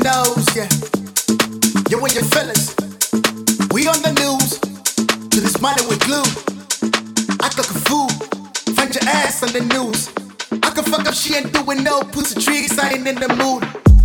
nose, yeah. You and your fellas, we on the news. To this money with glue. I cook a food, find your ass on the news. I can fuck up, she ain't doing no pussy tricks, I ain't in the mood.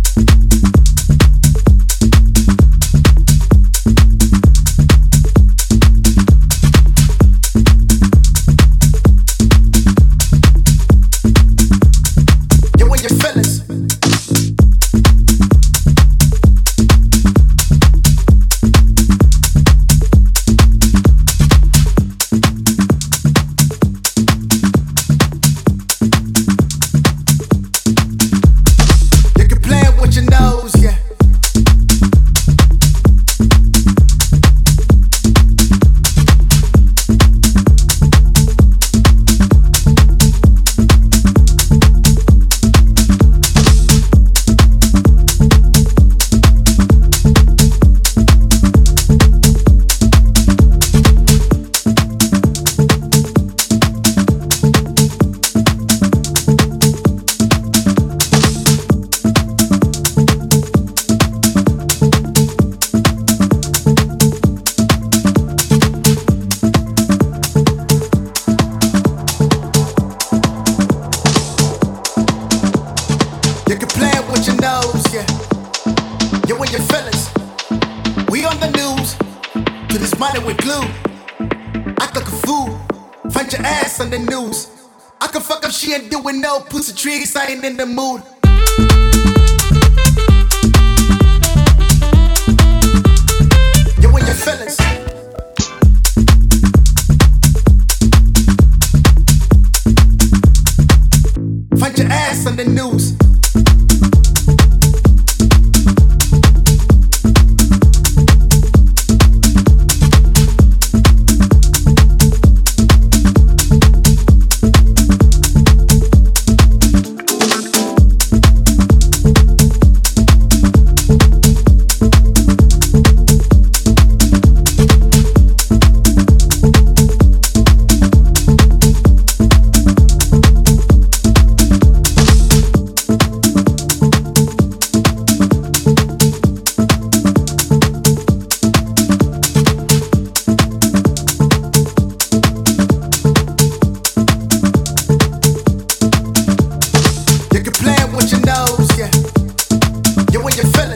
With glue, I cook a food, find your ass on the news. I can fuck up, she ain't doing no pussy tricks, I ain't in the mood. You and your fellas, find your ass on the news. With your nose, yeah. You and your feelings.